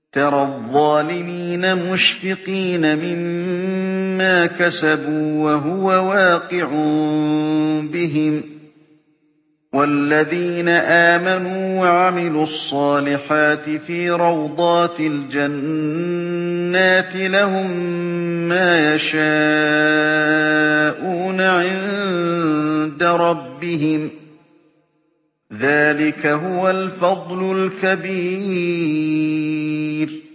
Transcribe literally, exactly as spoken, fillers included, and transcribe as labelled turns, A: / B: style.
A: تَرَى الظَّالِمِينَ مُشْفِقِينَ مِمَّا كَسَبُوا وَهُوَ وَاقِعٌ بِهِمْ ۗ وَالَّذِينَ آمَنُوا وَعَمِلُوا الصَّالِحَاتِ فِي رَوْضَاتِ الْجَنَّاتِ لَهُم مَّا يَشَاءُونَ عِندَ رَبِّهِمْ ۚ ذَٰلِكَ هُوَ الْفَضْلُ الْكَبِيرُ